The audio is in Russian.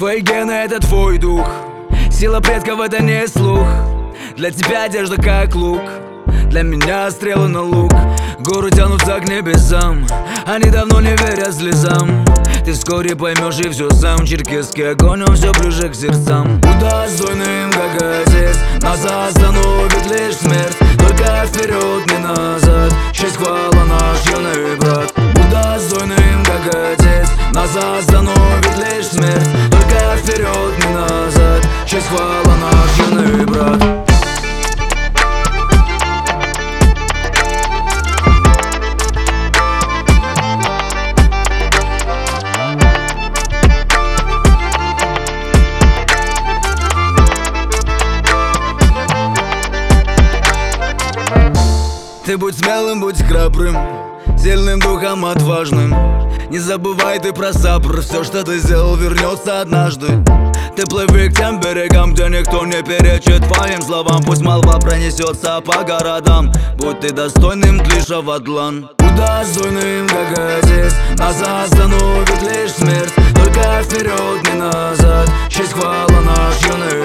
Твои гены — это твой дух, сила предков — это не слух. Для тебя одежда как лук, для меня стрелы на лук. Горы тянутся к небесам, они давно не верят слезам. Ты вскоре поймешь и все сам. Черкесский огонь, он все ближе к сердцам. Удостойным, как отец, нас остановит лишь смерть. Только вперед, не назад, честь, хвала наш юный брат. Удостойным, как отец, нас остановит лишь смерть. Только вперед, не назад, честь, хвала наш юный брат. Ты будь смелым, будь храбрым, сильным духом, отважным. Не забывай ты про сабр, все, что ты сделал, вернется однажды. Ты плыви к тем берегам, где никто не перечит твоим словам. Пусть молва пронесется по городам, будь ты достойным тлиша длань. Удостойным, как отец, нас остановит лишь смерть. Только вперед, не назад, честь, хвала наш юный